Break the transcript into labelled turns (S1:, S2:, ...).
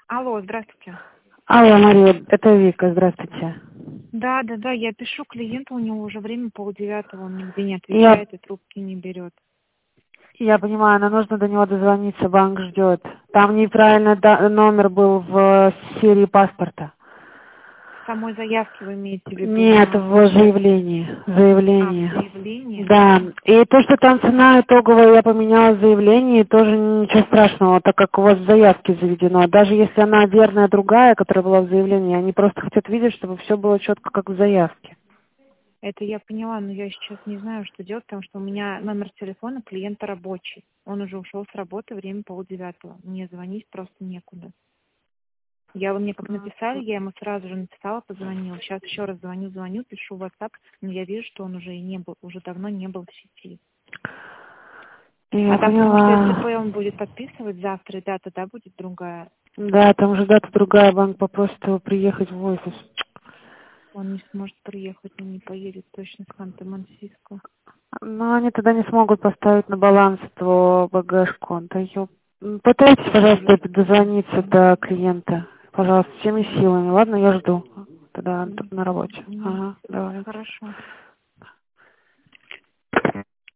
S1: Алло, здравствуйте.
S2: Алло, Мария, это Вика, здравствуйте.
S1: Да, я пишу клиенту, у него уже время 8:30, он нигде не
S2: Я,
S1: отвечает и трубки не берет.
S2: я понимаю, но нужно до него дозвониться, банк ждет. Там неправильно номер был в серии паспорта.
S1: Самой заявки вы имеете в виду
S2: Нет,
S1: на
S2: в заявлении.
S1: в
S2: Заявление.
S1: заявлении?
S2: Да. И то, что там цена итоговая, я поменяла в заявлении, тоже ничего страшного, так как у вас в заявке заведено. Даже если она верная другая, которая была в заявлении, они просто хотят видеть, чтобы все было четко, как в заявке.
S1: Это я поняла, но я сейчас не знаю, что делать, потому что у меня номер телефона клиента рабочий. Он уже ушел с работы, время 8:30. Мне звонить просто некуда. Вы мне как написали, я ему сразу же написала, позвонила. Сейчас еще раз звоню, пишу в WhatsApp, но я вижу, что он уже и не был, уже давно не был в сети.
S2: Я
S1: Там, потому что
S2: поняла.
S1: СЦП он будет подписывать завтра, и дата, да, будет другая.
S2: Да, там уже дата другая, банк попросит его приехать в офис.
S1: Он не сможет приехать, он не поедет точно с Ханты-Мансийска.
S2: Но они тогда не смогут поставить на баланс эту БГшку. Да Пытайтесь, пожалуйста, дозвониться до клиента. Пожалуйста, всеми силами. Ладно, я жду. Тогда на работе.
S1: Ну,
S2: Ага, давай.
S1: хорошо.